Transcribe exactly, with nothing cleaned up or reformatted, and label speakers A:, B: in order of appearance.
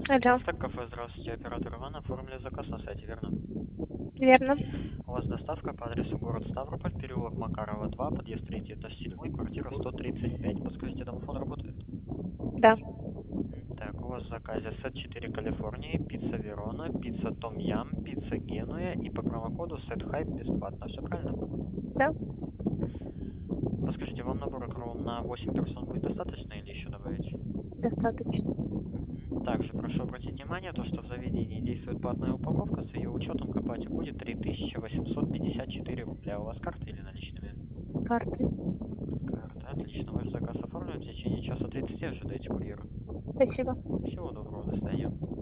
A: Алло,
B: Так, кафе, здравствуйте, оператор Иван, оформили заказ на сайте, верно?
A: верно.
B: У вас доставка по адресу город Ставрополь, переулок Макарова, два, подъезд третий, этаж седьмой, квартира сто тридцать пять. Подскажите, домофон работает?
A: Да.
B: Так, у вас в заказе сет четыре Калифорнии, пицца Верона, пицца Том Ям, пицца Генуя и по промокоду сет Хайп бесплатно. Все правильно?
A: Да,
B: Подскажите, вам набора кром на восемь персон будет достаточно или еще добавить?
A: достаточно.
B: Также прошу обратить внимание, то, что в заведении действует платная упаковка, с ее учетом к оплате будет три тысячи восемьсот пятьдесят четыре рубля. У вас карта или наличными?
A: Карты.
B: Карта, отлично. Ваш заказ оформлен в течение часа тридцати, ожидайте курьера.
A: Спасибо.
B: Всего доброго, до свидания.